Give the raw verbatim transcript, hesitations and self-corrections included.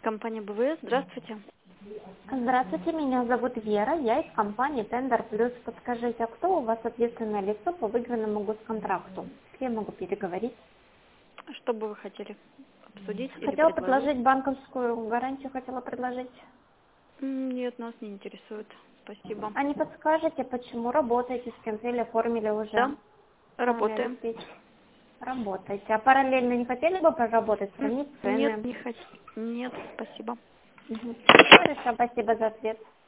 Компания БВС, здравствуйте. Здравствуйте, меня зовут Вера, я из компании Тендер Плюс. Подскажите, а кто у вас ответственное лицо по выигранному госконтракту? С кем могу переговорить? Что бы вы хотели обсудить или Хотела предложить? предложить банковскую гарантию, хотела предложить. М, Нет, нас не интересует. Спасибо. А не подскажете, почему работаете с кем-то или оформили уже? Да, Наталья работаем. Алексеевич? Работаете. А параллельно не хотели бы проработать, М, сравнить Нет, цены? не хочу. Нет, спасибо. Мгм. Хорошо, спасибо за ответ.